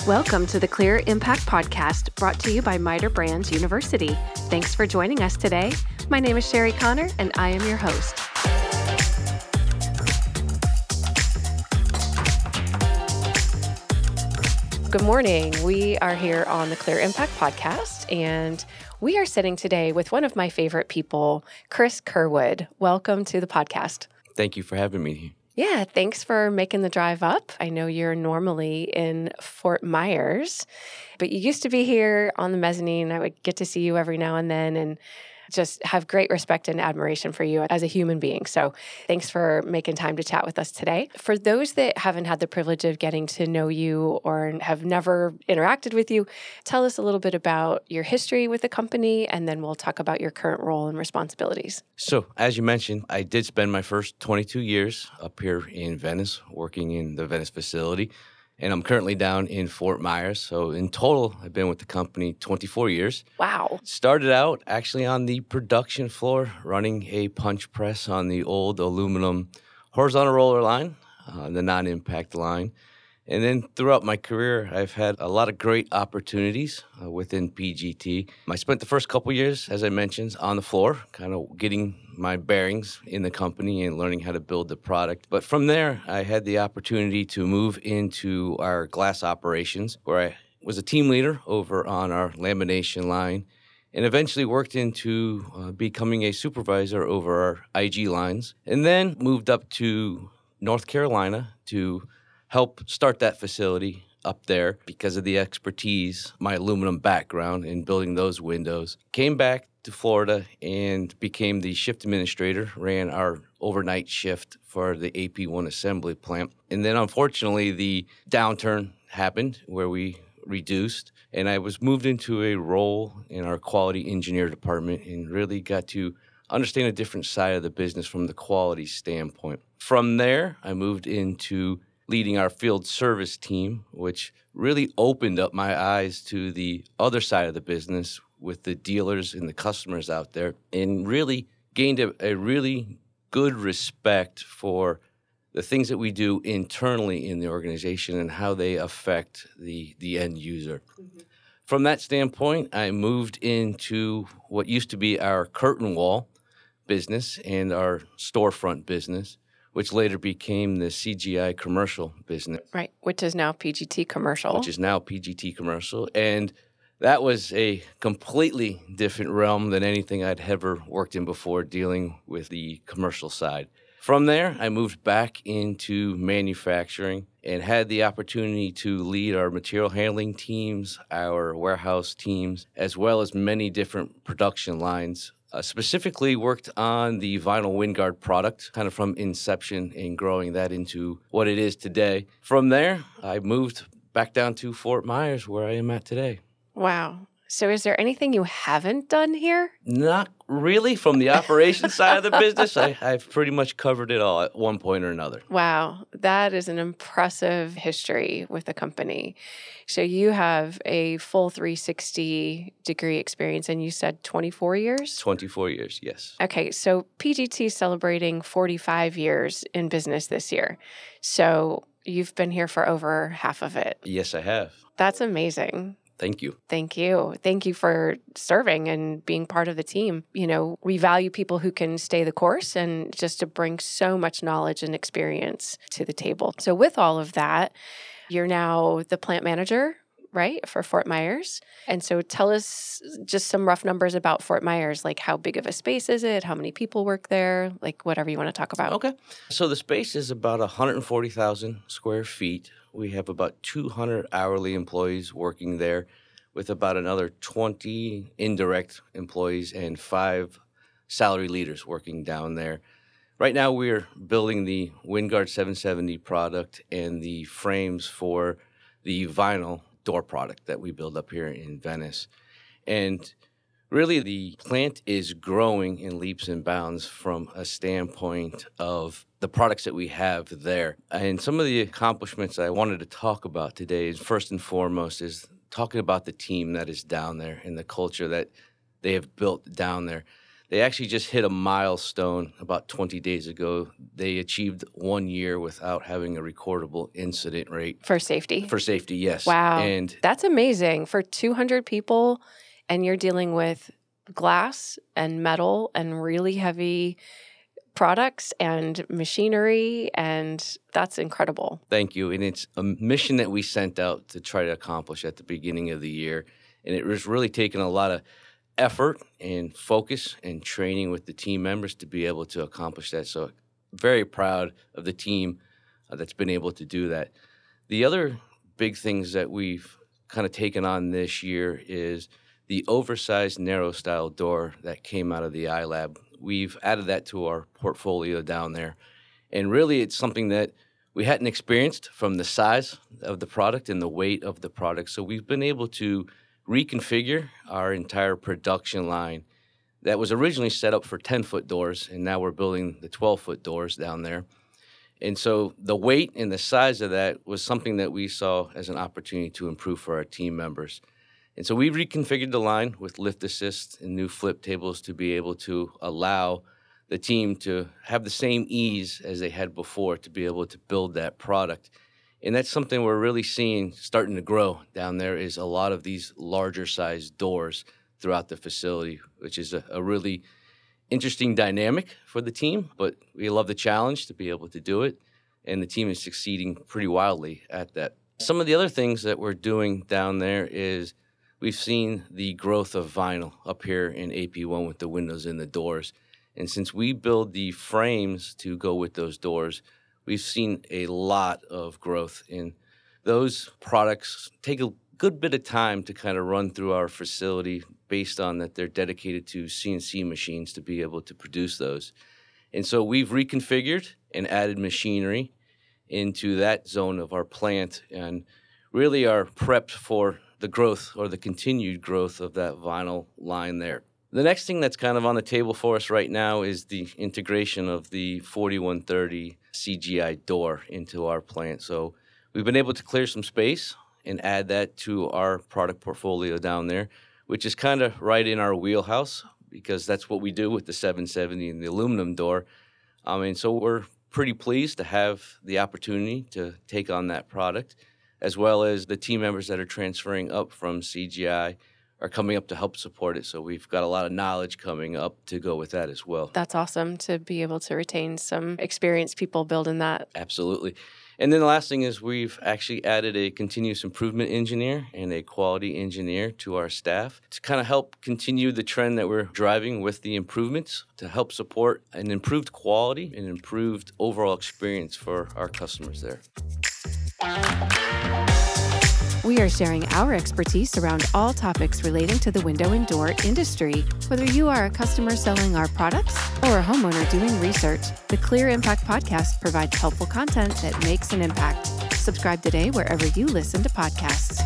Welcome to the Clear Impact Podcast, brought to you by MITRE Brands University. Thanks for joining us today. My name is Sherry Connor, and I am your host. Good morning. We are here on the Clear Impact Podcast, and we are sitting today with one of my favorite people, Chris Kerwood. Welcome to the podcast. Thank you for having me here. Yeah, thanks for making the drive up. I know you're normally in Fort Myers, but you used to be here on the mezzanine. I would get to see you every now and then and just have great respect and admiration for you as a human being. So thanks for making time to chat with us today. For those that haven't had the privilege of getting to know you or have never interacted with you, tell us a little bit about your history with the company, and then we'll talk about your current role and responsibilities. So, as you mentioned, I did spend my first 22 years up here in Venice, working in the Venice facility. And I'm currently down in Fort Myers. So in total, I've been with the company 24 years. Wow. Started out actually on the production floor, running a punch press on the old aluminum horizontal roller line, the non-impact line. And then throughout my career, I've had a lot of great opportunities within PGT. I spent the first couple years, as I mentioned, on the floor, kind of getting my bearings in the company and learning how to build the product. But from there, I had the opportunity to move into our glass operations, where I was a team leader over on our lamination line, and eventually worked into becoming a supervisor over our IG lines, and then moved up to North Carolina to help start that facility up there because of the expertise, my aluminum background in building those windows. Came back to Florida and became the shift administrator, ran our overnight shift for the AP1 assembly plant. And then unfortunately, the downturn happened where we reduced, and I was moved into a role in our quality engineer department and really got to understand a different side of the business from the quality standpoint. From there, I moved into leading our field service team, which really opened up my eyes to the other side of the business with the dealers and the customers out there, and really gained a really good respect for the things that we do internally in the organization and how they affect the end user. Mm-hmm. From that standpoint, I moved into what used to be our curtain wall business and our storefront business, which later became the CGI commercial business. Right, which is now PGT Commercial. And that was a completely different realm than anything I'd ever worked in before, dealing with the commercial side. From there, I moved back into manufacturing and had the opportunity to lead our material handling teams, our warehouse teams, as well as many different production lines. Specifically worked on the vinyl WinGuard product, kind of from inception and growing that into what it is today. From there, I moved back down to Fort Myers, where I am at today. Wow. So is there anything you haven't done here? Not really. From the operations side of the business, I've pretty much covered it all at one point or another. Wow. That is an impressive history with the company. So you have a full 360-degree experience, and you said 24 years? 24 years, yes. Okay. So PGT is celebrating 45 years in business this year. So you've been here for over half of it. Yes, I have. That's amazing. Thank you. Thank you. Thank you for serving and being part of the team. You know, we value people who can stay the course and just to bring so much knowledge and experience to the table. So with all of that, you're now the plant manager, right, for Fort Myers. And so tell us just some rough numbers about Fort Myers, like how big of a space is it? How many people work there? Like whatever you want to talk about. Okay. So the space is about 140,000 square feet. We have about 200 hourly employees working there, with about another 20 indirect employees and 5 salary leaders working down there. Right now, we're building the WinGuard 770 product and the frames for the vinyl door product that we build up here in Venice. And really, the plant is growing in leaps and bounds from a standpoint of the products that we have there. And some of the accomplishments I wanted to talk about today is first and foremost is talking about the team that is down there and the culture that they have built down there. They actually just hit a milestone about 20 days ago. They achieved 1 year without having a recordable incident rate. For safety. For safety, yes. Wow. And that's amazing. For 200 people, and you're dealing with glass and metal and really heavy products and machinery, and that's incredible. thank you. And it's a mission that we sent out to try to accomplish at the beginning of the year. And it was really taking a lot of effort and focus and training with the team members to be able to accomplish that. So very proud of the team that's been able to do that. The other big things that we've kind of taken on this year is the oversized narrow style door that came out of the iLab. We've added that to our portfolio down there. And really it's something that we hadn't experienced from the size of the product and the weight of the product. So we've been able to reconfigure our entire production line that was originally set up for 10-foot doors, and now we're building the 12-foot doors down there. And so the weight and the size of that was something that we saw as an opportunity to improve for our team members. And so we reconfigured the line with lift assist and new flip tables to be able to allow the team to have the same ease as they had before to be able to build that product. And that's something we're really seeing starting to grow down there, is a lot of these larger sized doors throughout the facility, which is a really interesting dynamic for the team. But we love the challenge to be able to do it, and the team is succeeding pretty wildly at that. Some of the other things that we're doing down there is we've seen the growth of vinyl up here in AP1 with the windows and the doors. And since we build the frames to go with those doors, we've seen a lot of growth in those products. Take a good bit of time to kind of run through our facility based on that they're dedicated to CNC machines to be able to produce those. And so we've reconfigured and added machinery into that zone of our plant and really are prepped for the growth or the continued growth of that vinyl line there. The next thing that's kind of on the table for us right now is the integration of the 4130 CGI door into our plant. So we've been able to clear some space and add that to our product portfolio down there, which is kind of right in our wheelhouse because that's what we do with the 770 and the aluminum door. And so we're pretty pleased to have the opportunity to take on that product, as well as the team members that are transferring up from CGI are coming up to help support it. So we've got a lot of knowledge coming up to go with that as well. That's awesome to be able to retain some experienced people building that. Absolutely. And then the last thing is we've actually added a continuous improvement engineer and a quality engineer to our staff to kind of help continue the trend that we're driving with the improvements to help support an improved quality and improved overall experience for our customers there. We are sharing our expertise around all topics relating to the window and door industry. Whether you are a customer selling our products or a homeowner doing research, the Clear Impact Podcast provides helpful content that makes an impact. Subscribe today wherever you listen to podcasts.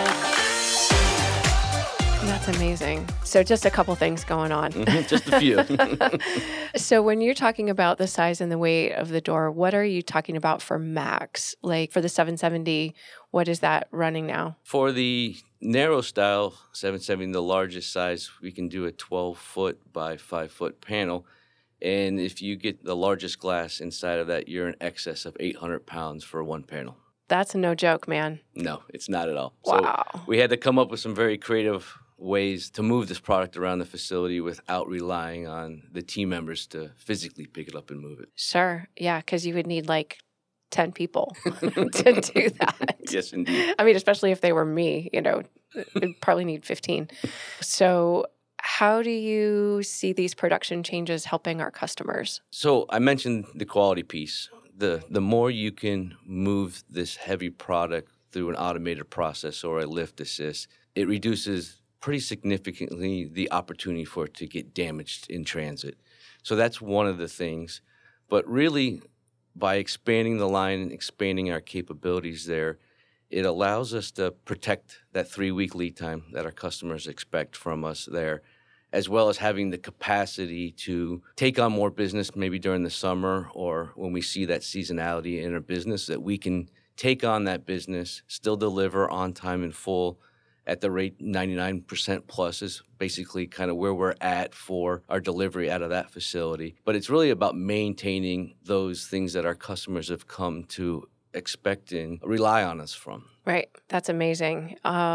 That's amazing. So just a couple things going on. Just a few. So when you're talking about the size and the weight of the door, what are you talking about for max? Like for the 770, what is that running now? For the narrow style 770, the largest size, we can do a 12-foot by 5-foot panel. And if you get the largest glass inside of that, you're in excess of 800 pounds for one panel. That's no joke, man. No, it's not at all. Wow. So we had to come up with some very creative ways to move this product around the facility without relying on the team members to physically pick it up and move it. Sure. Yeah, because you would need like 10 people to do that. Yes, indeed. I mean, especially if they were me, it'd probably need 15. So how do you see these production changes helping our customers? So I mentioned the quality piece. The more you can move this heavy product through an automated process or a lift assist, it reduces pretty significantly the opportunity for it to get damaged in transit. So that's one of the things. But really, by expanding the line and expanding our capabilities there, it allows us to protect that 3-week lead time that our customers expect from us there, as well as having the capacity to take on more business maybe during the summer or when we see that seasonality in our business, that we can take on that business, still deliver on time in full at the rate 99% plus is basically kind of where we're at for our delivery out of that facility. But it's really about maintaining those things that our customers have come to expect and rely on us from. Right. That's amazing.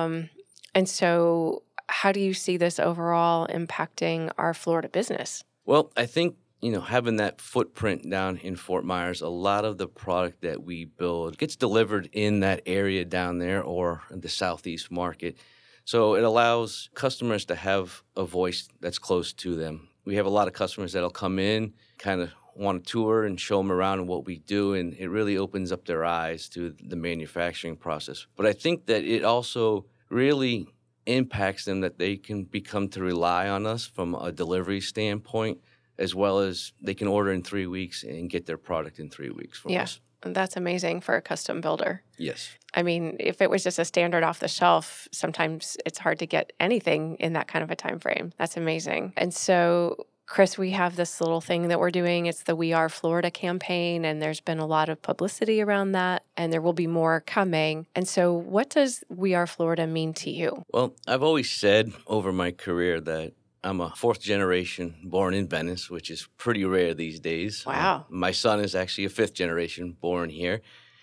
And so how do you see this overall impacting our Florida business? Well, I think, having that footprint down in Fort Myers, a lot of the product that we build gets delivered in that area down there or in the Southeast market. So it allows customers to have a voice that's close to them. We have a lot of customers that'll come in, kind of want to tour and show them around what we do, and it really opens up their eyes to the manufacturing process. But I think that it also really impacts them that they can become to rely on us from a delivery standpoint, as well as they can order in 3 weeks and get their product in 3 weeks from us. And that's amazing for a custom builder. Yes. I mean, if it was just a standard off the shelf, sometimes it's hard to get anything in that kind of a time frame. That's amazing. And so, Chris, we have this little thing that we're doing. It's the We Are Florida campaign, and there's been a lot of publicity around that, and there will be more coming. And so what does We Are Florida mean to you? Well, I've always said over my career that I'm a fourth generation born in Venice, which is pretty rare these days. Wow. My son is actually a fifth generation born here.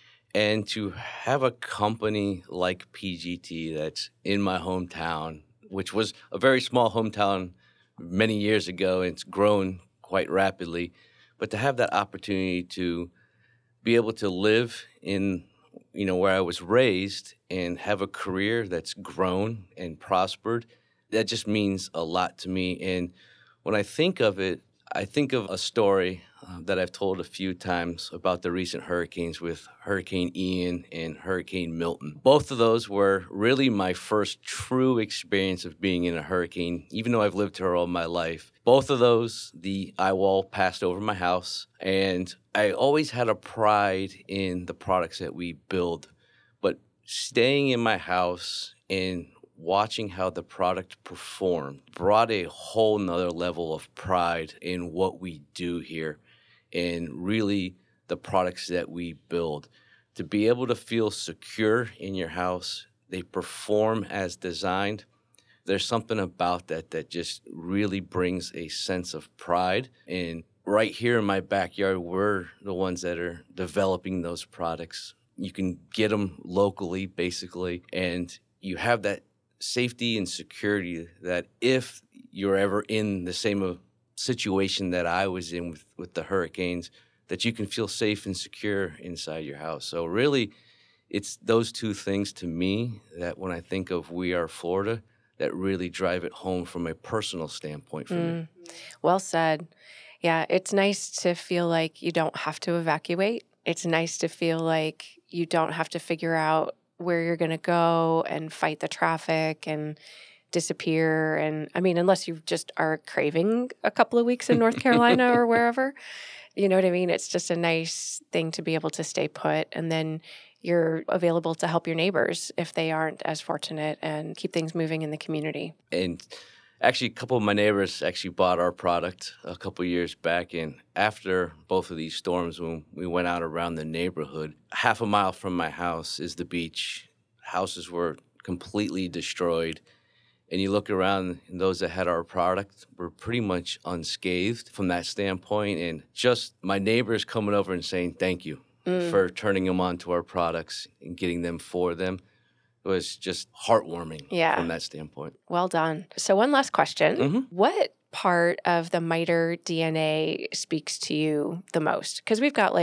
And to have a company like PGT that's in my hometown, which was a very small hometown many years ago, and it's grown quite rapidly, but to have that opportunity to be able to live in, where I was raised and have a career that's grown and prospered, that just means a lot to me. And when I think of it, I think of a story that I've told a few times about the recent hurricanes with Hurricane Ian and Hurricane Milton. Both of those were really my first true experience of being in a hurricane, even though I've lived here all my life. Both of those, the eye wall passed over my house, and I always had a pride in the products that we build. But staying in my house and watching how the product performed brought a whole nother level of pride in what we do here and really the products that we build. To be able to feel secure in your house, they perform as designed. There's something about that just really brings a sense of pride. And right here in my backyard, we're the ones that are developing those products. You can get them locally, basically, and you have that safety and security that if you're ever in the same situation that I was in with the hurricanes, that you can feel safe and secure inside your house. So really, it's those two things to me that when I think of We Are Florida, that really drive it home from a personal standpoint for me. Well said. Yeah, it's nice to feel like you don't have to evacuate. It's nice to feel like you don't have to figure out where you're going to go and fight the traffic and disappear. And I mean, unless you just are craving a couple of weeks in North Carolina or wherever, you know what I mean? It's just a nice thing to be able to stay put. And then you're available to help your neighbors if they aren't as fortunate and keep things moving in the community. And actually, a couple of my neighbors actually bought our product a couple of years back. And after both of these storms, when we went out around the neighborhood, half a mile from my house is the beach. Houses were completely destroyed. And you look around, and those that had our product were pretty much unscathed from that standpoint. And just my neighbors coming over and saying thank you for turning them on to our products and getting them for them. It was just heartwarming from that standpoint. Well done. So one last question. What part of the MITRE DNA speaks to you the most? Because we've got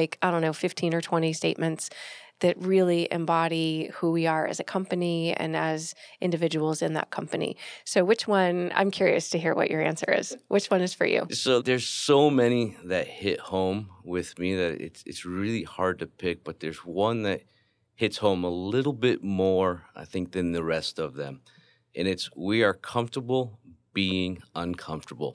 15 or 20 statements that really embody who we are as a company and as individuals in that company. So which one, I'm curious to hear what your answer is. Which one is for you? So there's so many that hit home with me that it's really hard to pick, but there's one that hits home a little bit more, I think, than the rest of them. And it's we are comfortable being uncomfortable.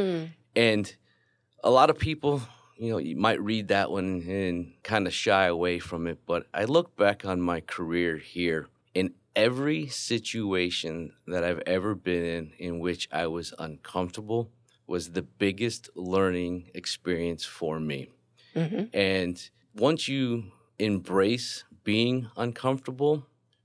And a lot of people, you might read that one and kind of shy away from it. But I look back on my career here, in every situation that I've ever been in which I was uncomfortable was the biggest learning experience for me. And once you embrace being uncomfortable,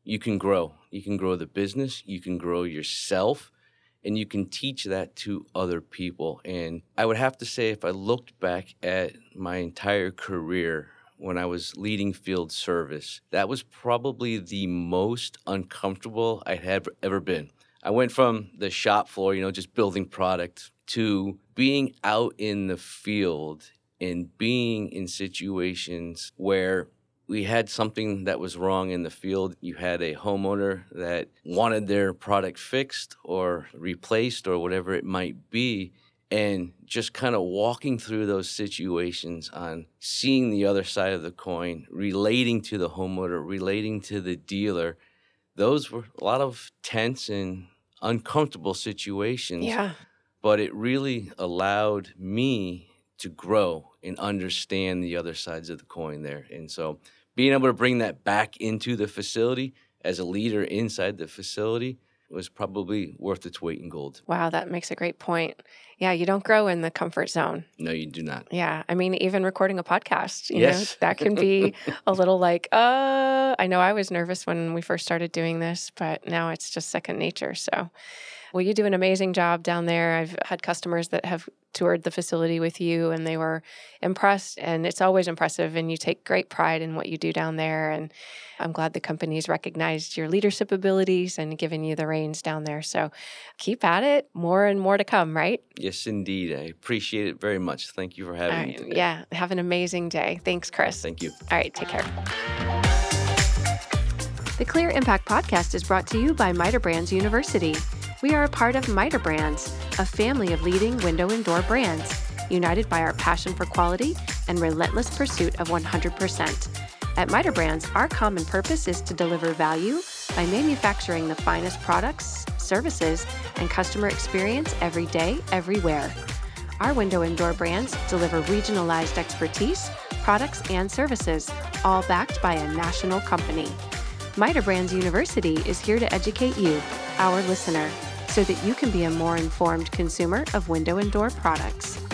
you can grow. You can grow the business, you can grow yourself, and you can teach that to other people. And I would have to say, if I looked back at my entire career when I was leading field service, that was probably the most uncomfortable I had ever been. I went from the shop floor, just building product, to being out in the field and being in situations where we had something that was wrong in the field. You had a homeowner that wanted their product fixed or replaced or whatever it might be. And just kind of walking through those situations on seeing the other side of the coin, relating to the homeowner, relating to the dealer, those were a lot of tense and uncomfortable situations. Yeah. But it really allowed me to grow and understand the other sides of the coin there. And so being able to bring that back into the facility as a leader inside the facility was probably worth its weight in gold. Wow, that makes a great point. Yeah, you don't grow in the comfort zone. No, you do not. Yeah. I mean, even recording a podcast, Yes. that can be a little like, I know I was nervous when we first started doing this, but now it's just second nature. So, well, you do an amazing job down there. I've had customers that have toured the facility with you and they were impressed, and it's always impressive, and you take great pride in what you do down there. And I'm glad the company's recognized your leadership abilities and given you the reins down there. So keep at it. More and more to come, right? Yes, indeed. I appreciate it very much. Thank you for having me today. Yeah. Have an amazing day. Thanks, Chris. Thank you. All right. Take care. The Clear Impact Podcast is brought to you by Miter Brands University. We are a part of Miter Brands, a family of leading window and door brands, united by our passion for quality and relentless pursuit of 100%. At Miter Brands, our common purpose is to deliver value by manufacturing the finest products, services, and customer experience every day, everywhere. Our window and door brands deliver regionalized expertise, products, and services, all backed by a national company. Miter Brands University is here to educate you, our listener, so that you can be a more informed consumer of window and door products.